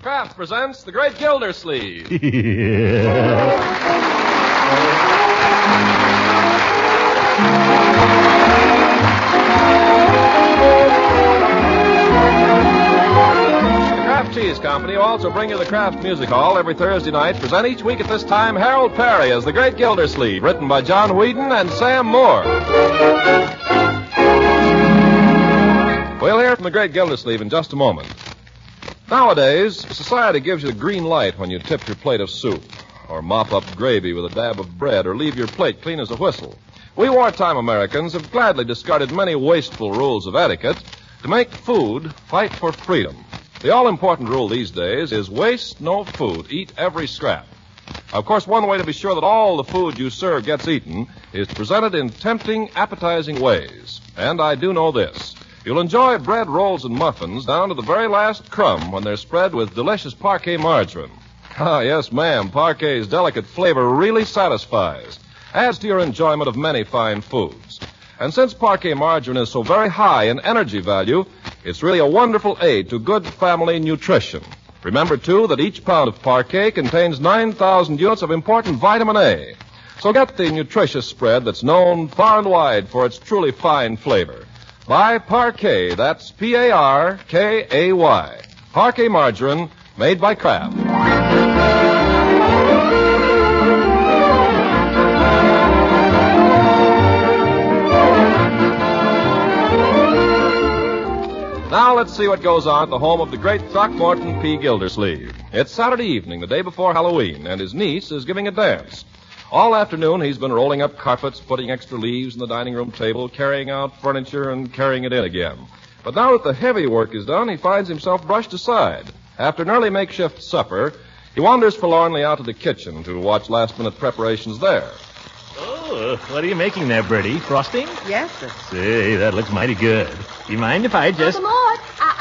Kraft presents The Great Gildersleeve. Cheese Company will also bring you the Kraft Music Hall every Thursday night. Present each week at this time Harold Perry as the Great Gildersleeve, written by John Whedon and Sam Moore. We'll hear from the Great Gildersleeve in just a moment. Nowadays, society gives you the green light when you tip your plate of soup, or mop up gravy with a dab of bread, or leave your plate clean as a whistle. We wartime Americans have gladly discarded many wasteful rules of etiquette to make food fight for freedom. The all-important rule these days is waste no food, eat every scrap. Of course, one way to be sure that all the food you serve gets eaten is to present it in tempting, appetizing ways. And I do know this. You'll enjoy bread, rolls, and muffins down to the very last crumb when they're spread with delicious Parquet margarine. Ah, yes, ma'am, Parquet's delicate flavor really satisfies, adds to your enjoyment of many fine foods. And since Parquet margarine is so very high in energy value, it's really a wonderful aid to good family nutrition. Remember, too, that each pound of Parquet contains 9,000 units of important vitamin A. So get the nutritious spread that's known far and wide for its truly fine flavor. Buy Parquet, that's P-A-R-K-A-Y. Parquet margarine, made by Kraft. Now let's see what goes on at the home of the great Throckmorton P. Gildersleeve. It's Saturday evening, the day before Halloween, and his niece is giving a dance. All afternoon, he's been rolling up carpets, putting extra leaves on the dining room table, carrying out furniture, and carrying it in again. But now that the heavy work is done, he finds himself brushed aside. After an early makeshift supper, he wanders forlornly out to the kitchen to watch last-minute preparations there. Oh, what are you making there, Bertie? Frosting? Yes, sir. Say, that looks mighty good. You mind if I just... Uncle Mort.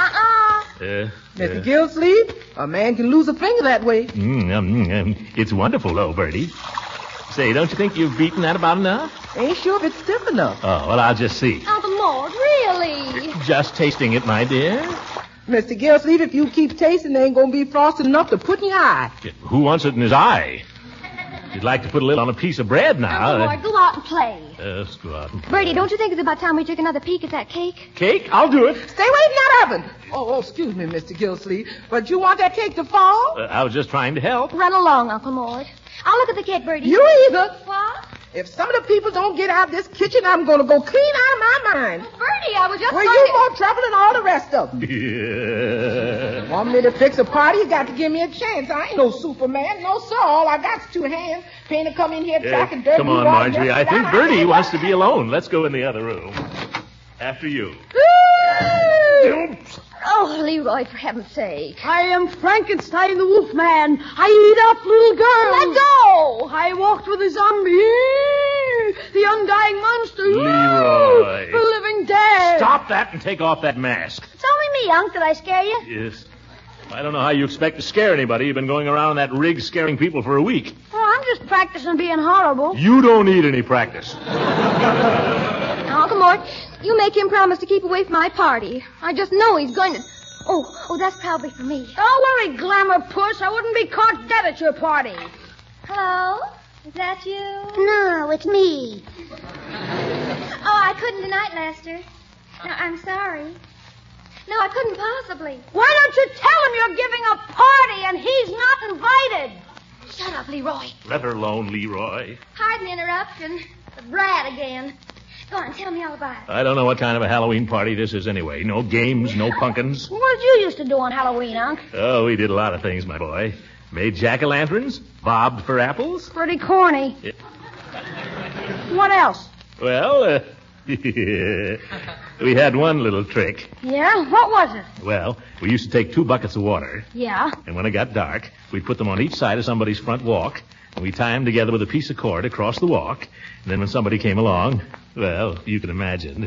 Mr. Gildersleeve, a man can lose a finger that way. It's wonderful, though, Bertie. Say, don't you think you've beaten that about enough? Ain't sure if it's stiff enough. Oh, well, I'll just see. Uncle Mort, really? Just tasting it, my dear. Mr. Gildersleeve, if you keep tasting, there ain't going to be frosting enough to put in your eye. Who wants it in his eye? You'd like to put a little on a piece of bread now. Uncle Mort, go out and play. Let's go out and play. Bertie, don't you think it's about time we took another peek at that cake? Cake? I'll do it. Stay away from that oven. Oh, excuse me, Mr. Gildersleeve, but you want that cake to fall? I was just trying to help. Run along, Uncle Mort. I'll look at the cake, Bertie. You either. What? If some of the people don't get out of this kitchen, I'm going to go clean out of my mind. Bertie, I was just Well, going you to... more trouble than all the rest of them. Yeah. Want me to fix a party? You got to give me a chance. I ain't no Superman. No, sir. All I got's 2 hands. Paying to come in here tracking dirt. Come on, Marjorie. I think Bertie wants to be alone. Let's go in the other room. After you. Oh, Leroy, for heaven's sake. I am Frankenstein the Wolfman. I eat up little girls. Let go! I walked with a zombie. The undying monster. Leroy. The living dead. Stop that and take off that mask. It's only me, Unc. Did I scare you? Yes. I don't know how you expect to scare anybody. You've been going around in that rig scaring people for a week. Oh, I'm just practicing being horrible. You don't need any practice. Now, Uncle Mort, you make him promise to keep away from my party. I just know he's going to... Oh, that's probably for me. Don't worry, Glamour Puss. I wouldn't be caught dead at your party. Hello? Is that you? No, it's me. Oh, I couldn't tonight, Lester. No, I'm sorry. No, I couldn't possibly. Why don't you tell him you're giving a party and he's not invited? Shut up, Leroy. Let her alone, Leroy. Pardon the interruption. The brat again. Go on, tell me all about it. I don't know what kind of a Halloween party this is anyway. No games, no pumpkins. What did you used to do on Halloween, Unc? Oh, we did a lot of things, my boy. Made jack-o'-lanterns, bobbed for apples. Pretty corny. Yeah. What else? Well, we had one little trick. Yeah? What was it? Well, we used to take 2 buckets of water, Yeah? and when it got dark, we'd put them on each side of somebody's front walk, and we'd tie them together with a piece of cord across the walk, and then when somebody came along, well, you can imagine.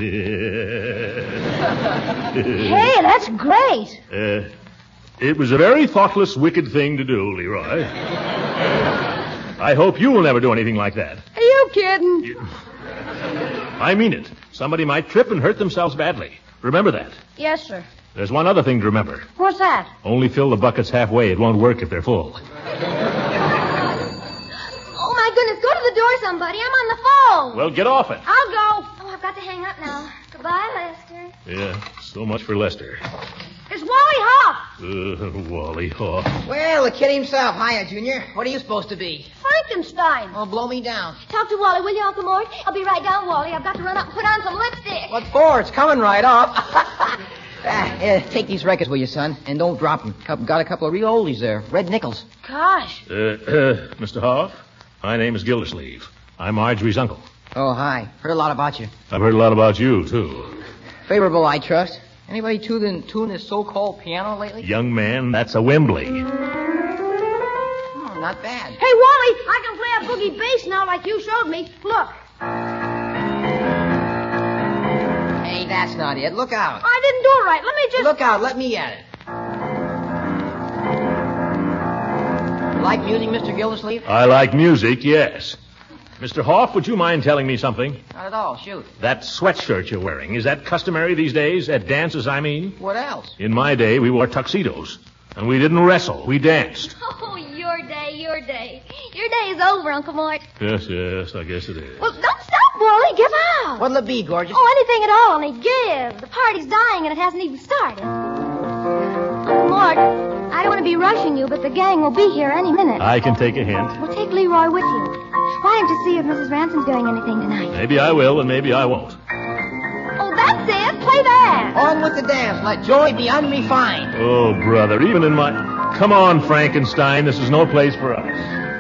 Hey, that's great. It was a very thoughtless, wicked thing to do, Leroy. I hope you will never do anything like that. Are you kidding? I mean it. Somebody might trip and hurt themselves badly. Remember that. Yes, sir. There's one other thing to remember. What's that? Only fill the buckets halfway. It won't work if they're full. Oh, my goodness. Go to the door, somebody. I'm on the phone. Well, get off it. I'll go. Oh, I've got to hang up now. Goodbye, Lester. Yeah, so much for Lester. It's Wally Hoff. Wally Hoff. Well, the kid himself. Hiya, Junior. What are you supposed to be? Frankenstein. Oh, blow me down. Talk to Wally, will you, Uncle Mort? I'll be right down, Wally. I've got to run up and put on some lipstick. What for? It's coming right off. Take these records, will you, son? And don't drop them. Got a couple of real oldies there. Red nickels. Gosh. Mr. Hoff, my name is Gildersleeve. I'm Marjorie's uncle. Oh, hi. Heard a lot about you. I've heard a lot about you, too. Favorable, I trust. Anybody tune this so-called piano lately? Young man, that's a Wembley. Oh, not bad. Hey, Wally, I can play a boogie bass now like you showed me. Look. Hey, that's not it. Look out. I didn't do it right. Let me just... Look out. Let me at it. Like music, Mr. Gildersleeve? I like music, yes. Mr. Hoff, would you mind telling me something? Not at all. Shoot. That sweatshirt you're wearing, is that customary these days? At dances, I mean? What else? In my day, we wore tuxedos. And we didn't wrestle. We danced. Oh, your day, your day. Your day is over, Uncle Mort. Yes, I guess it is. Well, don't stop, Wally. Give out. What'll it be, gorgeous? Oh, anything at all, only give. The party's dying and it hasn't even started. Uncle Mort, I don't want to be rushing you, but the gang will be here any minute. I can take a hint. Well, take Leroy with you. Why don't you see if Mrs. Ransom's doing anything tonight? Maybe I will, and maybe I won't. Oh, that's it. Play that. On with the dance. Let joy be unrefined. Oh, brother, even in my... Come on, Frankenstein. This is no place for us.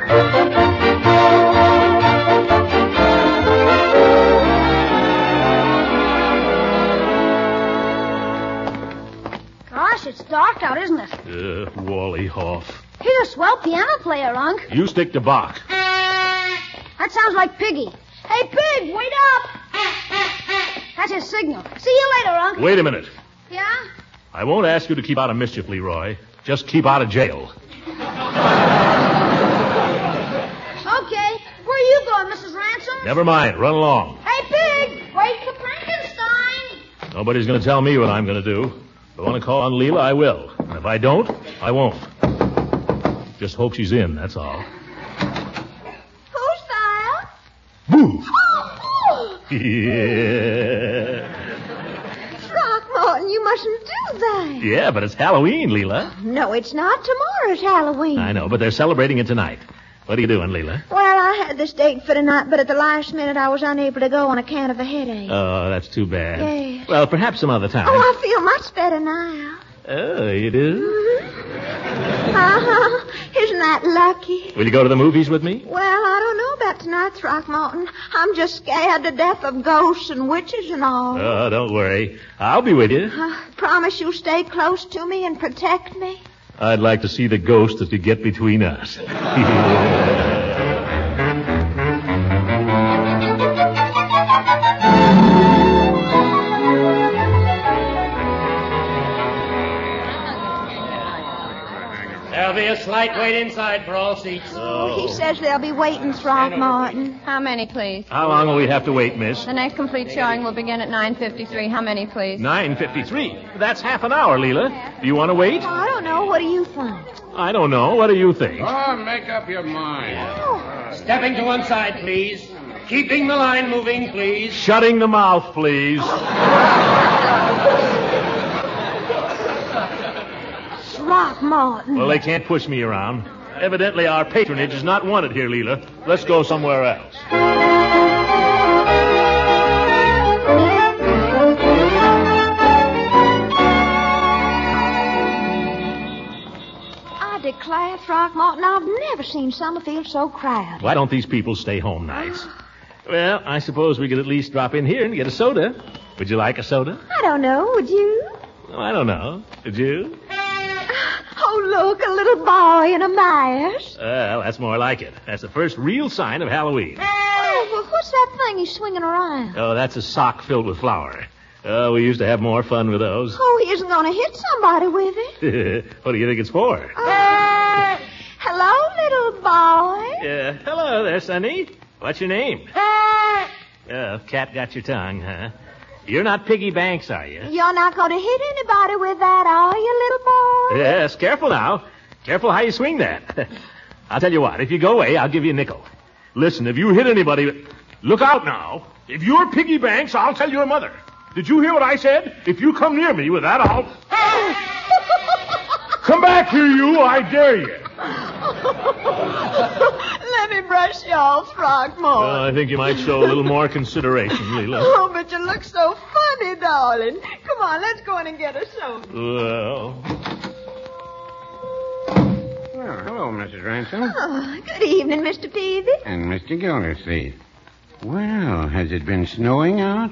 Gosh, it's dark out, isn't it? Wally Hoff. He's a swell piano player, Unc. You stick to Bach. That sounds like Piggy. Hey, Pig, wait up! That's his signal. See you later, Unc. Wait a minute. Yeah? I won't ask you to keep out of mischief, Leroy. Just keep out of jail. Okay. Where are you going, Mrs. Ransom? Never mind. Run along. Hey, Pig, wait for Frankenstein. Nobody's going to tell me what I'm going to do. If I want to call on Leela, I will. And if I don't, I won't. Just hope she's in, that's all. Who's that? Move! Oh, Yeah. Throckmorton, you mustn't do that. Yeah, but it's Halloween, Leela. No, it's not. Tomorrow's Halloween. I know, but they're celebrating it tonight. What are you doing, Leela? Well, I had this date for tonight, but at the last minute I was unable to go on account of a headache. Oh, that's too bad. Yes. Well, perhaps some other time. Oh, I feel much better now. Oh, you do? Uh-huh. Isn't that lucky? Will you go to the movies with me? Well, I don't know about tonight, Throckmorton. I'm just scared to death of ghosts and witches and all. Oh, don't worry. I'll be with you. Promise you'll stay close to me and protect me? I'd like to see the ghost that could get between us. There'll be a slight wait inside for all seats. Oh, he says they'll be waiting, Throckmorton. How many, please? How long will we have to wait, miss? The next complete showing will begin at 9:53. How many, please? 9:53. That's half an hour, Leela. Do you want to wait? Oh, I don't know. What do you think? I don't know. What do you think? Oh, make up your mind. Stepping to one side, please. Keeping the line moving, please. Shutting the mouth, please. Throckmorton. Well, they can't push me around. Evidently, our patronage is not wanted here, Leela. Let's go somewhere else. I declare, Throckmorton, I've never seen Summerfield so crowded. Why don't these people stay home nights? Well, I suppose we could at least drop in here and get a soda. Would you like a soda? I don't know. Would you? Oh, I don't know. Would you? Oh, look, a little boy in a mask. Well, that's more like it. That's the first real sign of Halloween. Oh, well, what's that thing he's swinging around? Oh, that's a sock filled with flour. Oh, we used to have more fun with those. Oh, he isn't going to hit somebody with it. What do you think it's for? Hello, little boy. Hello there, Sonny. What's your name? Cat got your tongue, huh? You're not Piggy Banks, are you? You're not going to hit anybody with that, are you, little boy? Yes, careful now. Careful how you swing that. I'll tell you what, if you go away, I'll give you a nickel. Listen, if you hit anybody... Look out now. If you're Piggy Banks, I'll tell your mother. Did you hear what I said? If you come near me with that, I'll... Come back here, you. I dare you. Let me brush you off, Throckmorton. I think you might show a little more consideration, Leela. Oh, but you look so funny, darling. Come on, let's go in and get a soda. Well, hello, Mrs. Ransom. Oh, good evening, Mr. Peavy. And Mr. Gildersleeve. Well, has it been snowing out?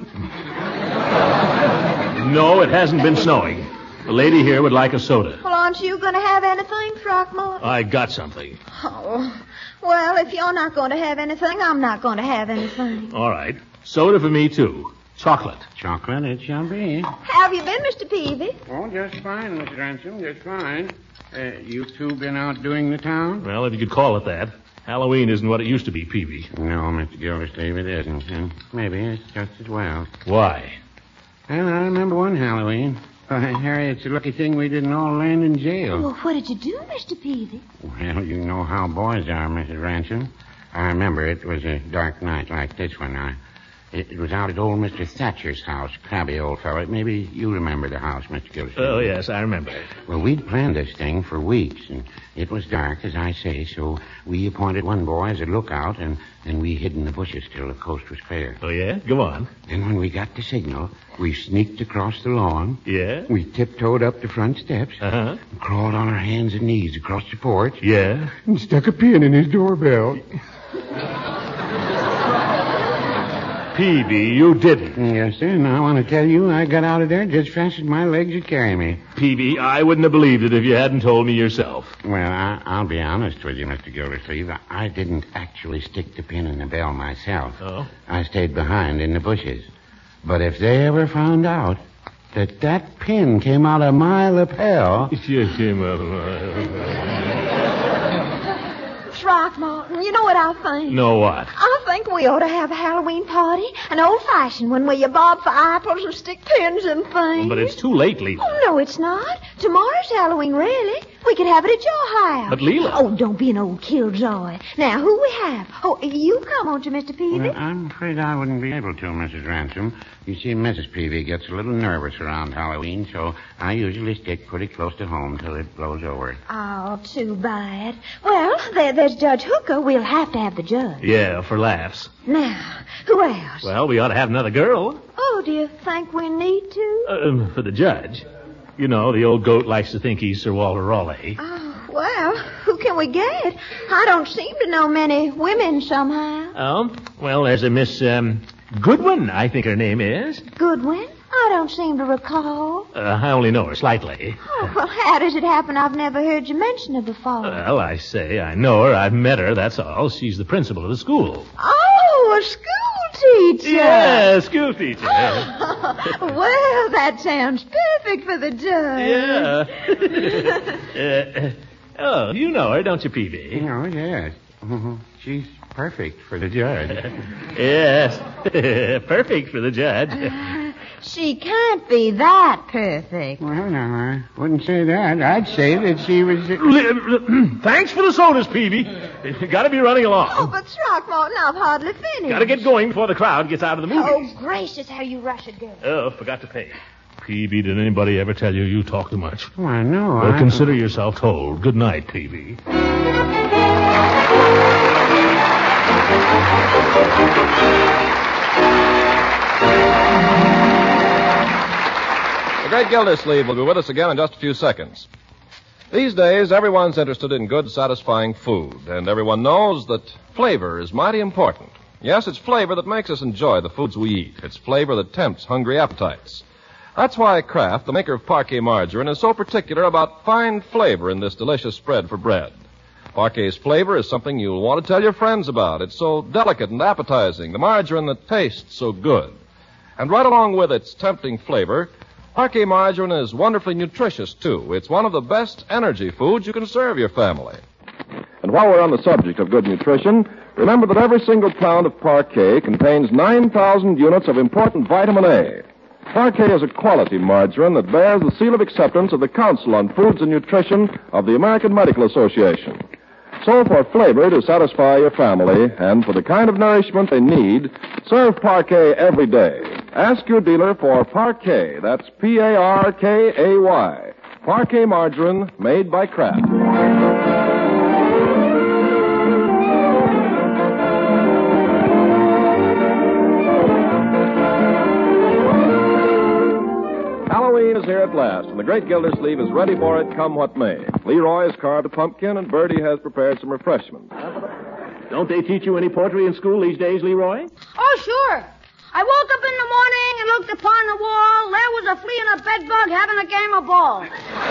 no, it hasn't been snowing. The lady here would like a soda. Well, aren't you going to have anything, Throckmorton? I got something. Oh, well, if you're not going to have anything, I'm not going to have anything. All right. Soda for me, too. Chocolate. Chocolate it shall be. How have you been, Mr. Peavy? Oh, just fine, Mr. Ransom, just fine. You two been out doing the town? Well, if you could call it that. Halloween isn't what it used to be, Peavy. No, Mr. Gildersleeve, it isn't. And maybe it's just as well. Why? Well, I remember one Halloween. Harry, it's a lucky thing we didn't all land in jail. Well, what did you do, Mr. Peavy? Well, you know how boys are, Mrs. Ransom. I remember it was a dark night like this one. It was out at old Mr. Thatcher's house, crabby old fellow. Maybe you remember the house, Mr. Gildersleeve. Oh, yes, I remember it. Well, we'd planned this thing for weeks, and it was dark, as I say, so we appointed one boy as a lookout, and we hid in the bushes till the coast was clear. Oh, yeah? Go on. Then when we got the signal, we sneaked across the lawn. Yeah? We tiptoed up the front steps. Uh-huh. And crawled on our hands and knees across the porch. Yeah? And stuck a pin in his doorbell. Peavy, you didn't. Yes, sir, and I want to tell you, I got out of there just fast as my legs would carry me. Peavy, I wouldn't have believed it if you hadn't told me yourself. Well, I'll be honest with you, Mr. Gildersleeve. I didn't actually stick the pin in the bell myself. Oh? I stayed behind in the bushes. But if they ever found out that pin came out of my lapel... It came out of my... Throckmorton, you know what I think? Know what? I think we ought to have a Halloween party, an old-fashioned one where you bob for apples and stick pins and things. But it's too late, Leela. Oh, no, it's not. Tomorrow's Halloween, really. We could have it at your house. But, Leela... Oh, don't be an old killjoy. Now, who we have? Oh, you come, won't you, Mr. Peavy? Well, I'm afraid I wouldn't be able to, Mrs. Ransom. You see, Mrs. Peavy gets a little nervous around Halloween, so I usually stick pretty close to home till it blows over. Oh, too bad. Well, there's Judge Hooker. We'll have to have the judge. Yeah, for laughs. Now, who else? Well, we ought to have another girl. Oh, do you think we need to? For the judge. You know, the old goat likes to think he's Sir Walter Raleigh. Oh, well, who can we get? I don't seem to know many women somehow. Oh? Well, there's a Miss, Goodwin, I think her name is. Goodwin? I don't seem to recall. I only know her slightly. Oh, well, how does it happen I've never heard you mention her before? Well, I say, I know her. I've met her, that's all. She's the principal of the school. Oh, a school teacher. Yeah, school teacher. Well, that sounds perfect for the judge. Yeah. Oh, you know her, don't you, Peavy? Oh, yes. She's perfect for the judge. Yes, perfect for the judge. She can't be that perfect. Well, no, I wouldn't say that. I'd say that she was... Thanks for the sodas, Peavy. Got to be running along. Oh, but Throckmorton, I've hardly finished. Got to get going before the crowd gets out of the movies. Oh, gracious, how you rush it, girl. Oh, forgot to pay. Peavy, did anybody ever tell you talk too much? Why, no. Well, consider yourself told. Good night, Peavy. The great Gildersleeve will be with us again in just a few seconds. These days, everyone's interested in good, satisfying food, and everyone knows that flavor is mighty important. Yes, it's flavor that makes us enjoy the foods we eat. It's flavor that tempts hungry appetites. That's why Kraft, the maker of Parquet margarine, is so particular about fine flavor in this delicious spread for bread. Parquet's flavor is something you'll want to tell your friends about. It's so delicate and appetizing, the margarine that tastes so good. And right along with its tempting flavor, Parquet margarine is wonderfully nutritious, too. It's one of the best energy foods you can serve your family. And while we're on the subject of good nutrition, remember that every single pound of Parquet contains 9,000 units of important vitamin A. Parquet is a quality margarine that bears the seal of acceptance of the Council on Foods and Nutrition of the American Medical Association. So for flavor to satisfy your family and for the kind of nourishment they need, serve Parquet every day. Ask your dealer for Parquet. That's Parkay. Parquet margarine made by Kraft. Halloween is here at last, and the great Gildersleeve is ready for it, come what may. Leroy has carved a pumpkin, and Bertie has prepared some refreshments. Don't they teach you any poetry in school these days, Leroy? Oh, sure. I woke up in the morning and looked upon the wall. There was a flea and a bedbug having a game of ball.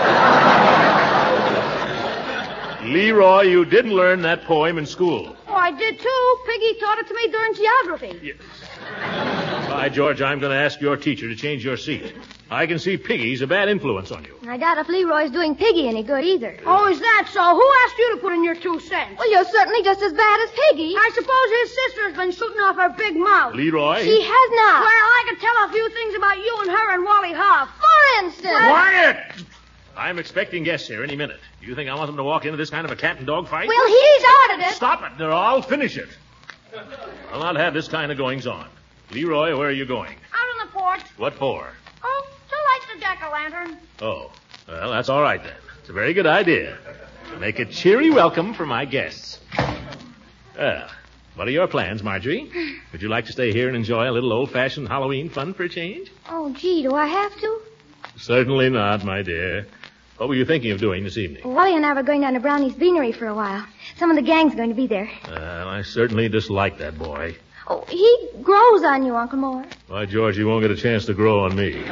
Leroy, you didn't learn that poem in school. Oh, I did, too. Piggy taught it to me during geography. Yes. By George, I'm going to ask your teacher to change your seat. I can see Piggy's a bad influence on you. I doubt if Leroy's doing Piggy any good either. Oh, is that so? Who asked you to put in your 2 cents? Well, you're certainly just as bad as Piggy. I suppose his sister's been shooting off her big mouth. Leroy? She has not. Well, I could tell a few things about you and her and Wally Hoff. For instance. Quiet! I'm expecting guests here any minute. Do you think I want them to walk into this kind of a cat and dog fight? Well, he started it. Stop it, or I'll finish it. I'll not have this kind of goings-on. Leroy, where are you going? Out on the porch. What for? Oh, to light the jack-o'-lantern. Oh, well, that's all right then. It's a very good idea. To make a cheery welcome for my guests. Well, what are your plans, Marjorie? Would you like to stay here and enjoy a little old-fashioned Halloween fun for a change? Oh, gee, do I have to? Certainly not, my dear. What were you thinking of doing this evening? Wally and I were going down to Brownie's Beanery for a while. Some of the gang's going to be there. Well, I certainly dislike that boy. Oh, he grows on you, Uncle Mort. Why, George, he won't get a chance to grow on me.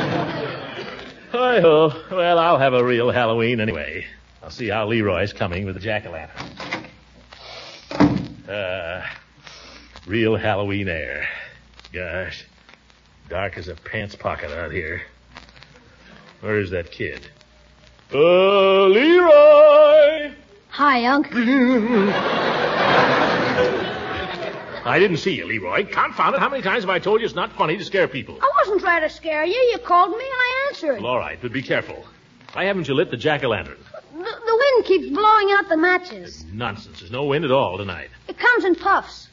Hi-ho. Well, I'll have a real Halloween anyway. I'll see how Leroy's coming with the jack-o'-lantern. Real Halloween air. Gosh, dark as a pants pocket out here. Where is that kid? Leroy! Hi, Unc. I didn't see you, Leroy. Confound it. How many times have I told you it's not funny to scare people? I wasn't trying to scare you. You called me and I answered. Well, all right, but be careful. Why haven't you lit the jack-o'-lantern? The wind keeps blowing out the matches. Nonsense. There's no wind at all tonight. It comes in puffs.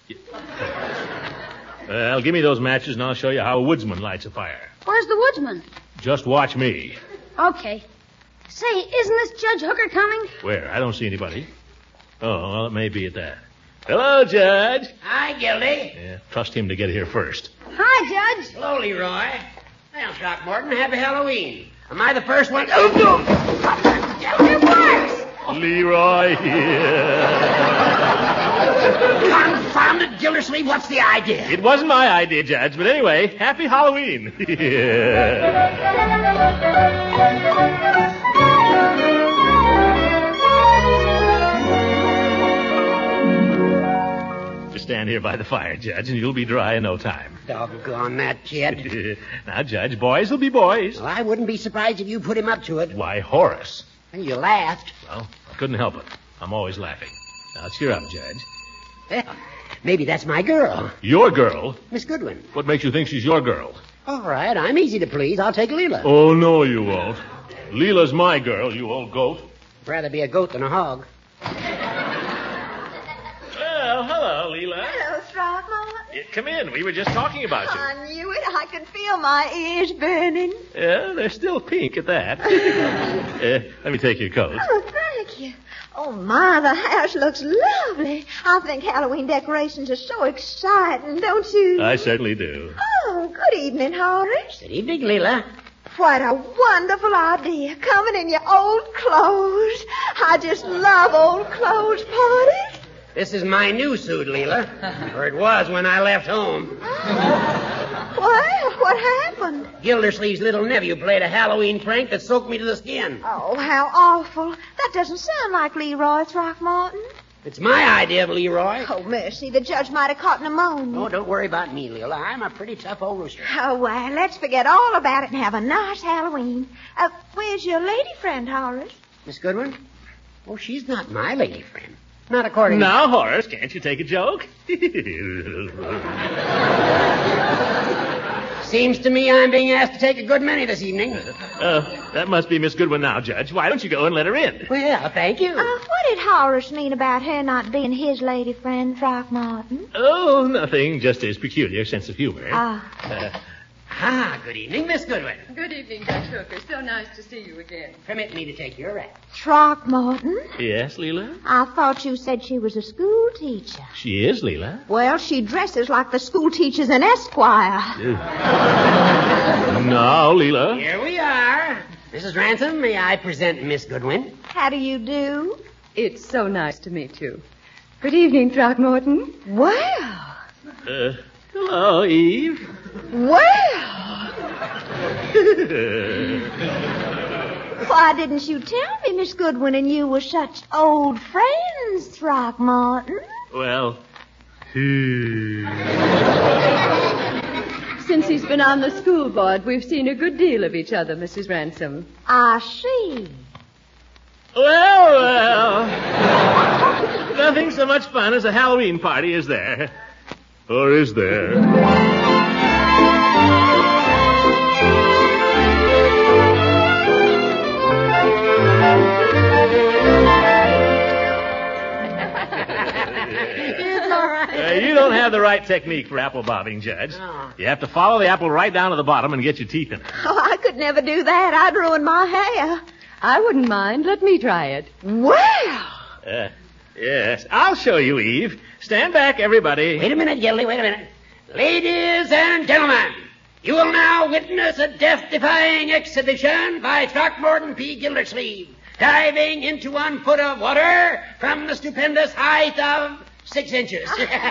Well, give me those matches and I'll show you how a woodsman lights a fire. Where's the woodsman? Just watch me. Okay. Say, isn't this Judge Hooker coming? Where? I don't see anybody. Oh, well, it may be at that. Hello, Judge. Hi, Gildy. Yeah, trust him to get here first. Hi, Judge. Hello, Leroy. Well, Throckmorton, happy Halloween. Am I the first one? Oh, no! It works! Leroy here. Confounded Gildersleeve, what's the idea? It wasn't my idea, Judge, but anyway, happy Halloween. Just stand here by the fire, Judge, and you'll be dry in no time. Doggone that kid. Now, Judge, boys will be boys. Well, I wouldn't be surprised if you put him up to it. Why, Horace. And you laughed. Well, I couldn't help it. I'm always laughing. Now, cheer up, Judge. Well, maybe that's my girl. Your girl? Miss Goodwin. What makes you think she's your girl? All right, I'm easy to please. I'll take Leela. Oh, no, you won't. Leela's my girl, you old goat. Rather be a goat than a hog. Well, hello, Leela. Hello, Throckmorton. Come in. We were just talking about you. I knew it. I could feel my ears burning. Yeah, they're still pink at that. Let me take your coat. Oh, thank you. Oh, my, the house looks lovely. I think Halloween decorations are so exciting, don't you? I certainly do. Oh, good evening, Horace. Good evening, Leela. What a wonderful idea, coming in your old clothes. I just love old clothes parties. This is my new suit, Leela. Or it was when I left home. Well, what happened? Gildersleeve's little nephew played a Halloween prank that soaked me to the skin. Oh, how awful. That doesn't sound like Leroy Throckmorton. It's my idea of Leroy. Oh, mercy, the judge might have caught pneumonia. Oh, don't worry about me, Leela. I'm a pretty tough old rooster. Oh, well, let's forget all about it and have a nice Halloween. Where's your lady friend, Horace? Miss Goodwin? Oh, she's not my lady friend. Not according Now, Horace, can't you take a joke? Seems to me I'm being asked to take a good many this evening. That must be Miss Goodwin now, Judge. Why don't you go and let her in? Well, thank you. What did Horace mean about her not being his lady friend, Throckmorton? Oh, nothing. Just his peculiar sense of humor. Good evening, Miss Goodwin. Good evening, Judge Hooker. So nice to see you again. Permit me to take your wrap. Throckmorton? Yes, Leela? I thought you said she was a school teacher. She is, Leela. Well, she dresses like the school teachers in Esquire. Now, Leela. Here we are. Mrs. Ransom, may I present Miss Goodwin? How do you do? It's so nice to meet you. Good evening, Throckmorton. Well. Hello, Eve. Well. Why didn't you tell me Miss Goodwin and you were such old friends, Throckmorton? Well, Since he's been on the school board, we've seen a good deal of each other, Mrs. Ransom. I see. Well. Nothing so much fun as a Halloween party, is there? Or is there? You don't have the right technique for apple bobbing, Judge. Oh. You have to follow the apple right down to the bottom and get your teeth in it. Oh, I could never do that. I'd ruin my hair. I wouldn't mind. Let me try it. Well. Yes, I'll show you, Eve. Stand back, everybody. Wait a minute, Gildy, wait a minute. Ladies and gentlemen, you will now witness a death-defying exhibition by Throckmorton P. Gildersleeve, diving into 1 foot of water from the stupendous height of 6 inches.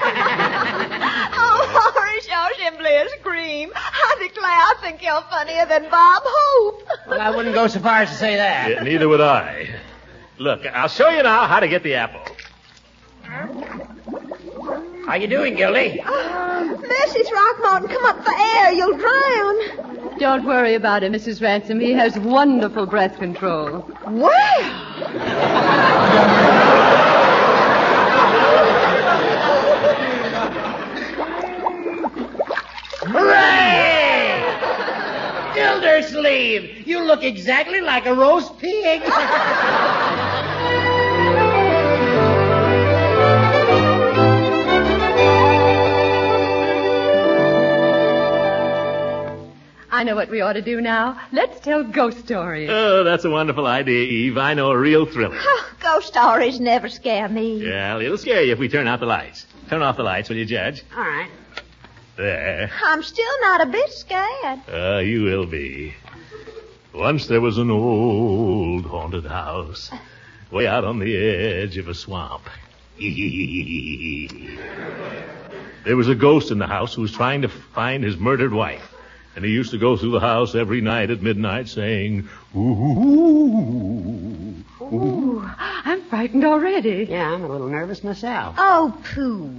Oh, Horace, you're simply a scream. I declare I think you're funnier than Bob Hope. Well, I wouldn't go so far as to say that. Yeah, neither would I. Look, I'll show you now how to get the apple. How you doing, Gildy? Mercy, Throckmorton, come up for air. You'll drown. Don't worry about him, Mrs. Ransom. He has wonderful breath control. Well. Hooray! Gildersleeve, you look exactly like a roast pig. I know what we ought to do now. Let's tell ghost stories. Oh, that's a wonderful idea, Eve. I know a real thriller. Ghost stories never scare me. Yeah, it'll scare you if we turn out the lights. Turn off the lights, will you, Judge? All right. There. I'm still not a bit scared. You will be. Once there was an old haunted house way out on the edge of a swamp. There was a ghost in the house who was trying to find his murdered wife. And he used to go through the house every night at midnight saying, ooh. Ooh, I'm frightened already. Yeah, I'm a little nervous myself. Oh, pooh.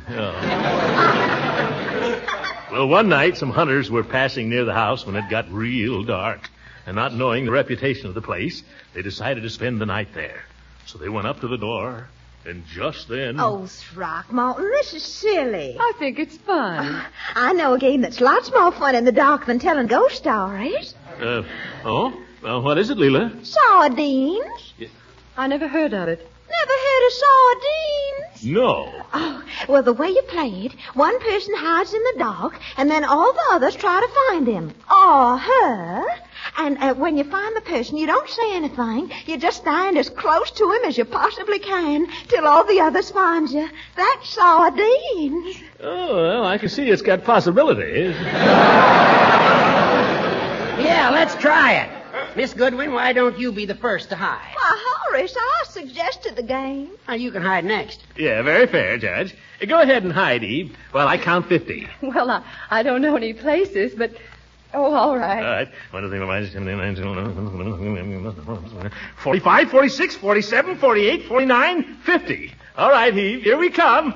Well, one night some hunters were passing near the house when it got real dark. And not knowing the reputation of the place, they decided to spend the night there. So they went up to the door, and just then... Oh, Throckmorton, this is silly. I think it's fun. I know a game that's lots more fun in the dark than telling ghost stories. Well, what is it, Leela? Sardines. I never heard of it. Never heard of sardines? No. Oh, well, the way you play it, one person hides in the dark, and then all the others try to find him. Or her. And when you find the person, you don't say anything. You just stand as close to him as you possibly can till all the others find you. That's sardines. Oh, well, I can see it's got possibilities. Yeah, let's try it. Miss Goodwin, why don't you be the first to hide? Why, Horace, I suggested the game. Well, you can hide next. Yeah, very fair, Judge. Go ahead and hide, Eve, while I count 50. Well, I don't know any places, but... Oh, all right. All right. 45, 46, 47, 48, 49, 50. All right, Eve, here we come.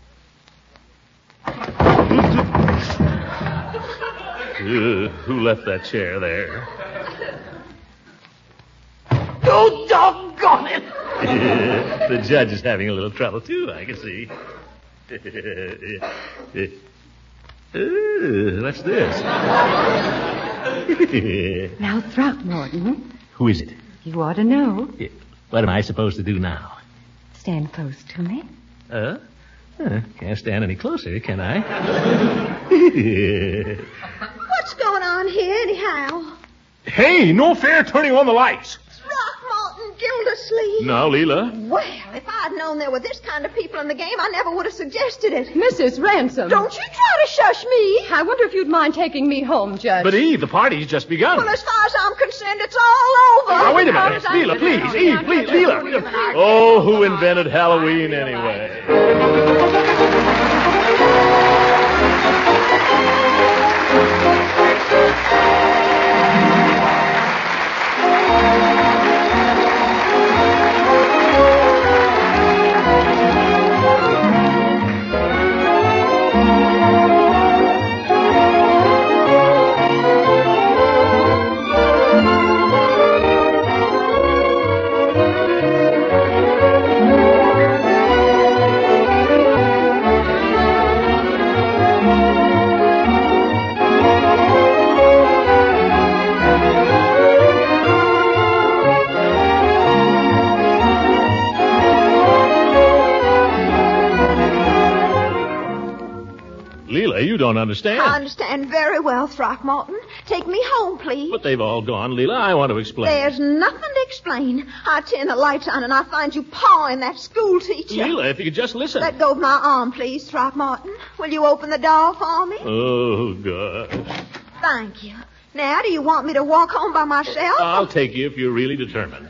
Who left that chair there? Oh, doggone it! The judge is having a little trouble, too, I can see. What's this? Now, Throckmorton, Who is it? you ought to know. What am I supposed to do now? Stand close to me. Can't stand any closer, can I? What's going on here, anyhow? Hey, no fair turning on the lights. Throckmorton Gildersleeve. Now, Leela. Well, if I'd known there were this kind of people in the game, I never would have suggested it. Mrs. Ransom. Don't you try to shush me. I wonder if you'd mind taking me home, Judge. But, Eve, the party's just begun. Well, as far as I'm concerned, it's all over. Now, wait a minute. Leela, please. Eve, please. Leela. Oh, who invented Halloween anyway? Leela, you don't understand. I understand very well, Throckmorton. Take me home, please. But they've all gone, Leela. I want to explain. There's nothing to explain. I turn the lights on and I find you pawing that school teacher. Leela, if you could just listen. Let go of my arm, please, Throckmorton. Will you open the door for me? Oh, God. Thank you. Now, do you want me to walk home by myself? I'll take you if you're really determined.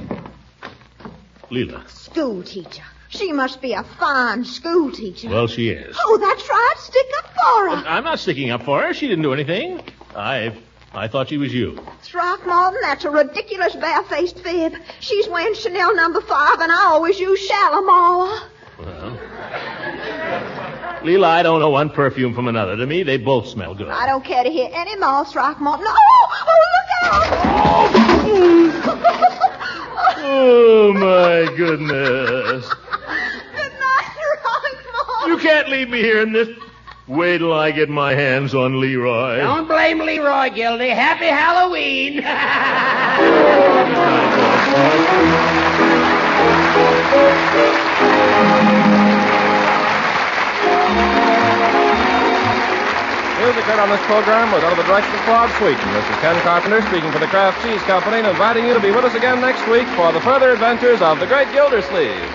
Leela. School teacher. She must be a fine school teacher. Well, she is. Oh, that's right. Stick up for her. I'm not sticking up for her. She didn't do anything. I thought she was you. Throckmorton, that's a ridiculous barefaced fib. She's wearing Chanel No. 5, and I always use Shalimar. Well, Leela, I don't know one perfume from another. To me, they both smell good. I don't care to hear any more, Throckmorton. Oh, look out! Oh, my goodness. Good night, Throckmorton. You can't leave me here in this. Wait till I get my hands on Leroy. Don't blame Leroy, Gildy. Happy Halloween. Music heard on this program was under the direction of Claude Sweeten. This is Ken Carpenter speaking for the Kraft Cheese Company and inviting you to be with us again next week for the further adventures of the Great Gildersleeve.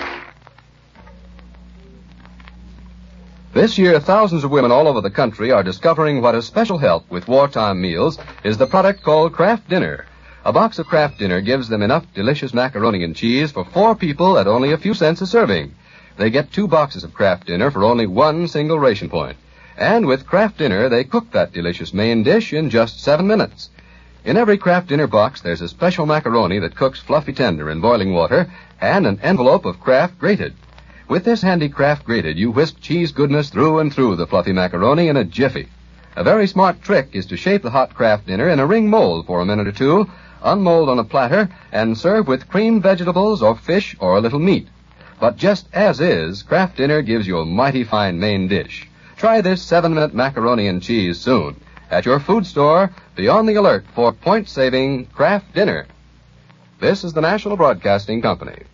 This year, thousands of women all over the country are discovering what a special help with wartime meals is the product called Kraft Dinner. A box of Kraft Dinner gives them enough delicious macaroni and cheese for 4 people at only a few cents a serving. They get 2 boxes of Kraft Dinner for only 1 single ration point. And with Kraft Dinner, they cook that delicious main dish in just 7 minutes. In every Kraft Dinner box, there's a special macaroni that cooks fluffy tender in boiling water and an envelope of Kraft Grated. With this handy Kraft Grated, you whisk cheese goodness through and through the fluffy macaroni in a jiffy. A very smart trick is to shape the hot Kraft Dinner in a ring mold for a minute or two, unmold on a platter, and serve with creamed vegetables or fish or a little meat. But just as is, Kraft Dinner gives you a mighty fine main dish. Try this 7-minute macaroni and cheese soon. At your food store, be on the alert for point-saving Kraft Dinner. This is the National Broadcasting Company.